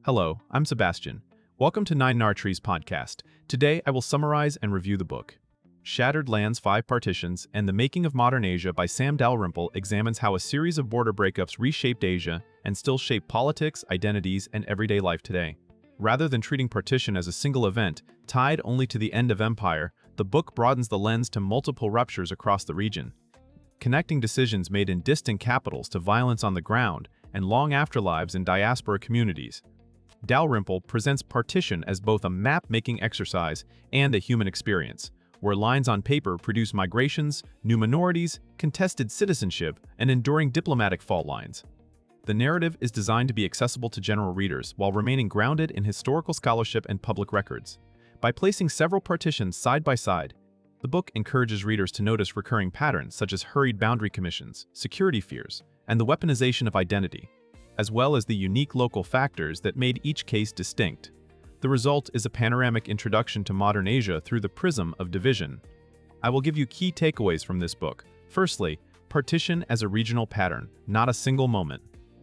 Hello, I'm Sebastian. Welcome to Nine Nartrees podcast. Today I will summarize and review the book. Shattered Lands, Five Partitions, and the Making of Modern Asia by Sam Dalrymple examines how a series of border breakups reshaped Asia and still shape politics, identities, and everyday life today. Rather than treating partition as a single event, tied only to the end of empire, the book broadens the lens to multiple ruptures across the region, connecting decisions made in distant capitals to violence on the ground and long afterlives in diaspora communities. Dalrymple presents partition as both a map-making exercise and a human experience, where lines on paper produce migrations, new minorities, contested citizenship, and enduring diplomatic fault lines. The narrative is designed to be accessible to general readers while remaining grounded in historical scholarship and public records. By placing several partitions side by side, the book encourages readers to notice recurring patterns such as hurried boundary commissions, security fears, and the weaponization of identity, as well as the unique local factors that made each case distinct. The result is a panoramic introduction to modern Asia through the prism of division. I will give you key takeaways from this book. Firstly, partition as a regional pattern, not a single moment.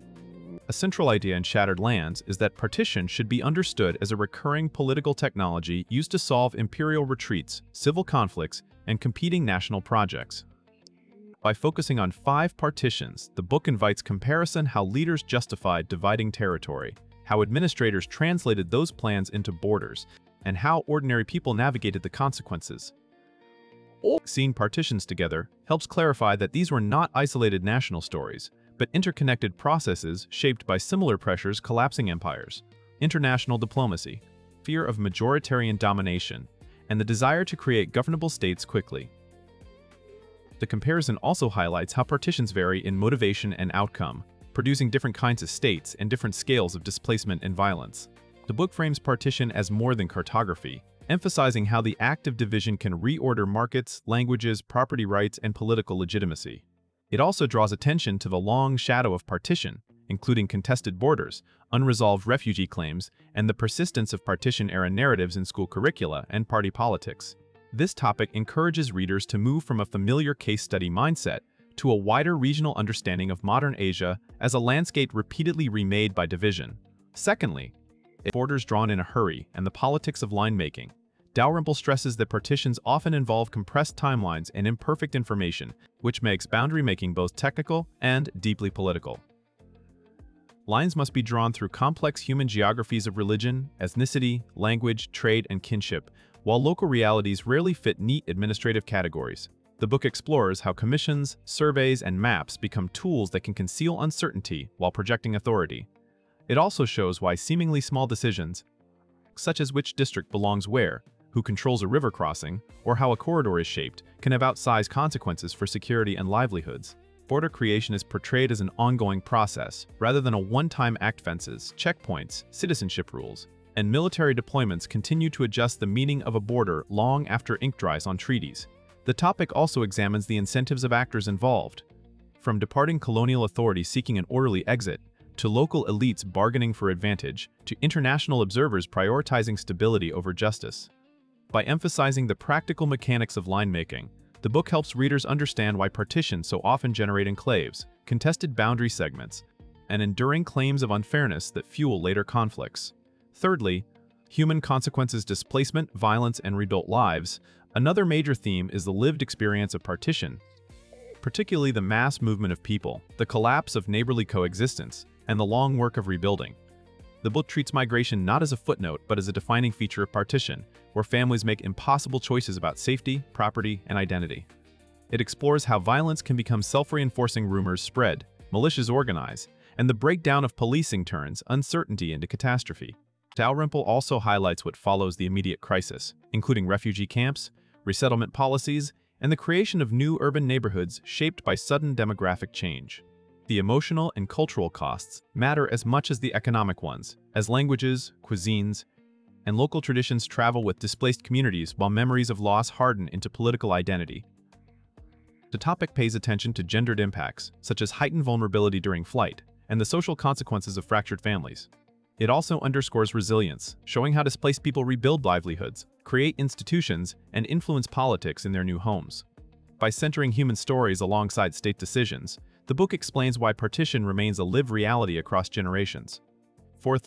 A central idea in Shattered Lands is that partition should be understood as a recurring political technology used to solve imperial retreats, civil conflicts, and competing national projects. By focusing on 5 partitions, the book invites comparison how leaders justified dividing territory, how administrators translated those plans into borders, and how ordinary people navigated the consequences. Seeing partitions together helps clarify that these were not isolated national stories, but interconnected processes shaped by similar pressures collapsing empires, international diplomacy, fear of majoritarian domination, and the desire to create governable states quickly. The comparison also highlights how partitions vary in motivation and outcome, producing different kinds of states and different scales of displacement and violence. The book frames partition as more than cartography, emphasizing how the act of division can reorder markets, languages, property rights, and political legitimacy. It also draws attention to the long shadow of partition, including contested borders, unresolved refugee claims, and the persistence of partition-era narratives in school curricula and party politics. This topic encourages readers to move from a familiar case study mindset to a wider regional understanding of modern Asia as a landscape repeatedly remade by division. Secondly, borders drawn in a hurry and the politics of line-making. Dalrymple stresses that partitions often involve compressed timelines and imperfect information, which makes boundary making both technical and deeply political. Lines must be drawn through complex human geographies of religion, ethnicity, language, trade, and kinship, while local realities rarely fit neat administrative categories. The book explores how commissions, surveys, and maps become tools that can conceal uncertainty while projecting authority. It also shows why seemingly small decisions, such as which district belongs where, who controls a river crossing, or how a corridor is shaped, can have outsized consequences for security and livelihoods. Border creation is portrayed as an ongoing process, rather than a one-time act. Fences, checkpoints, citizenship rules, and military deployments continue to adjust the meaning of a border long after ink dries on treaties. The topic also examines the incentives of actors involved, from departing colonial authorities seeking an orderly exit, to local elites bargaining for advantage, to international observers prioritizing stability over justice. By emphasizing the practical mechanics of line-making, the book helps readers understand why partitions so often generate enclaves, contested boundary segments, and enduring claims of unfairness that fuel later conflicts. Thirdly, human consequences, displacement, violence, and rebuilt lives. Another major theme is the lived experience of partition, particularly the mass movement of people, the collapse of neighborly coexistence, and the long work of rebuilding. The book treats migration not as a footnote, but as a defining feature of partition, where families make impossible choices about safety, property, and identity. It explores how violence can become self-reinforcing, rumors spread, militias organize, and the breakdown of policing turns uncertainty into catastrophe. Dalrymple also highlights what follows the immediate crisis, including refugee camps, resettlement policies, and the creation of new urban neighborhoods shaped by sudden demographic change. The emotional and cultural costs matter as much as the economic ones, as languages, cuisines, and local traditions travel with displaced communities while memories of loss harden into political identity. The topic pays attention to gendered impacts, such as heightened vulnerability during flight, and the social consequences of fractured families. It also underscores resilience, showing how displaced people rebuild livelihoods, create institutions, and influence politics in their new homes. By centering human stories alongside state decisions, the book explains why partition remains a lived reality across generations. Fourthly,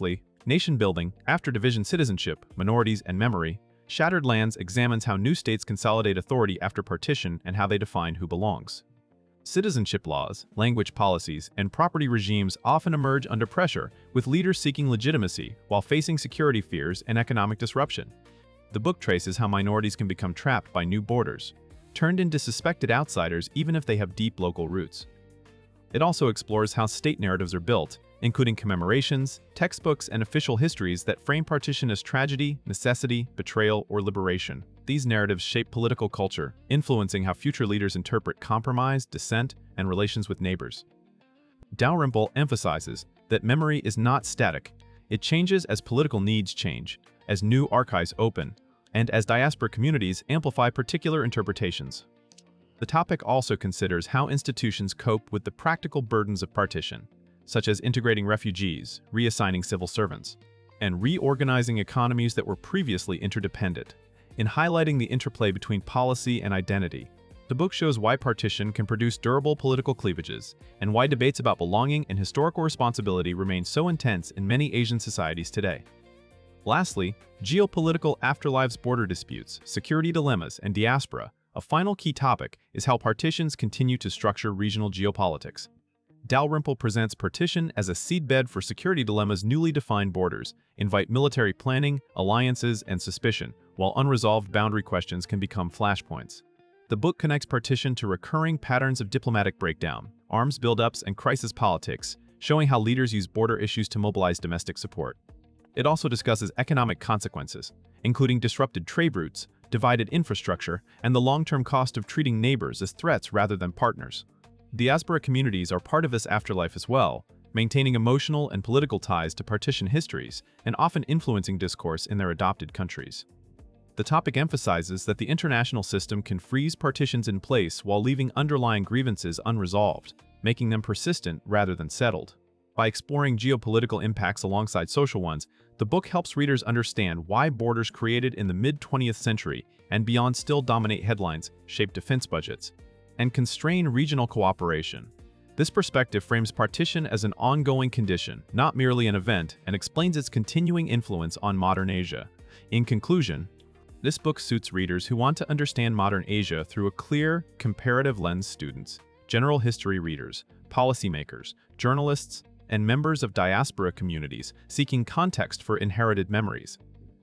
Nation Building, After Division Citizenship, Minorities and Memory, Shattered Lands examines how new states consolidate authority after partition and how they define who belongs. Citizenship laws, language policies, and property regimes often emerge under pressure, with leaders seeking legitimacy while facing security fears and economic disruption. The book traces how minorities can become trapped by new borders, turned into suspected outsiders even if they have deep local roots. It also explores how state narratives are built, including commemorations, textbooks, and official histories that frame partition as tragedy, necessity, betrayal, or liberation. These narratives shape political culture, influencing how future leaders interpret compromise, dissent, and relations with neighbors. Dalrymple emphasizes that memory is not static. It changes as political needs change, as new archives open, and as diaspora communities amplify particular interpretations. The topic also considers how institutions cope with the practical burdens of partition, such as integrating refugees, reassigning civil servants, and reorganizing economies that were previously interdependent. In highlighting the interplay between policy and identity, the book shows why partition can produce durable political cleavages and why debates about belonging and historical responsibility remain so intense in many Asian societies today. Lastly, geopolitical afterlives, border disputes, security dilemmas, and diaspora. A final key topic is how partitions continue to structure regional geopolitics. Dalrymple presents partition as a seedbed for security dilemmas. Newly defined borders invite military planning, alliances, and suspicion, while unresolved boundary questions can become flashpoints. The book connects partition to recurring patterns of diplomatic breakdown, arms buildups, and crisis politics, showing how leaders use border issues to mobilize domestic support. It also discusses economic consequences, including disrupted trade routes, divided infrastructure, and the long-term cost of treating neighbors as threats rather than partners. Diaspora communities are part of this afterlife as well, maintaining emotional and political ties to partition histories and often influencing discourse in their adopted countries. The topic emphasizes that the international system can freeze partitions in place while leaving underlying grievances unresolved, making them persistent rather than settled. By exploring geopolitical impacts alongside social ones, the book helps readers understand why borders created in the mid-20th century and beyond still dominate headlines, shape defense budgets, and constrain regional cooperation. This perspective frames partition as an ongoing condition, not merely an event, and explains its continuing influence on modern Asia. In conclusion, this book suits readers who want to understand modern Asia through a clear, comparative lens. Students, general history readers, policymakers, journalists, and members of diaspora communities seeking context for inherited memories.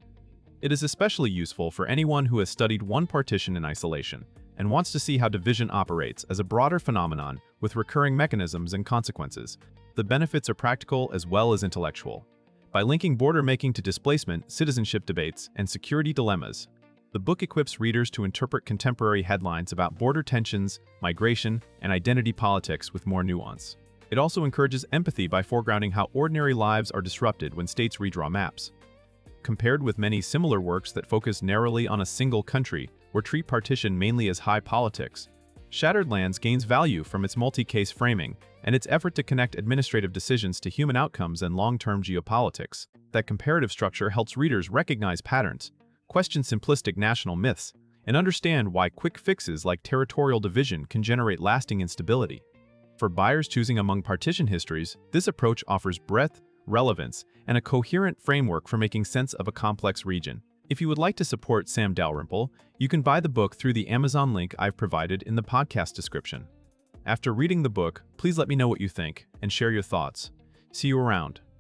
It is especially useful for anyone who has studied one partition in isolation and wants to see how division operates as a broader phenomenon with recurring mechanisms and consequences. The benefits are practical as well as intellectual. By linking border making to displacement, citizenship debates, and security dilemmas, the book equips readers to interpret contemporary headlines about border tensions, migration, and identity politics with more nuance. It also encourages empathy by foregrounding how ordinary lives are disrupted when states redraw maps. Compared with many similar works that focus narrowly on a single country or treat partition mainly as high politics, Shattered Lands gains value from its multi-case framing and its effort to connect administrative decisions to human outcomes and long-term geopolitics. That comparative structure helps readers recognize patterns, question simplistic national myths, and understand why quick fixes like territorial division can generate lasting instability. For buyers choosing among partition histories, this approach offers breadth, relevance, and a coherent framework for making sense of a complex region. If you would like to support Sam Dalrymple, you can buy the book through the Amazon link I've provided in the podcast description. After reading the book, please let me know what you think and share your thoughts. See you around.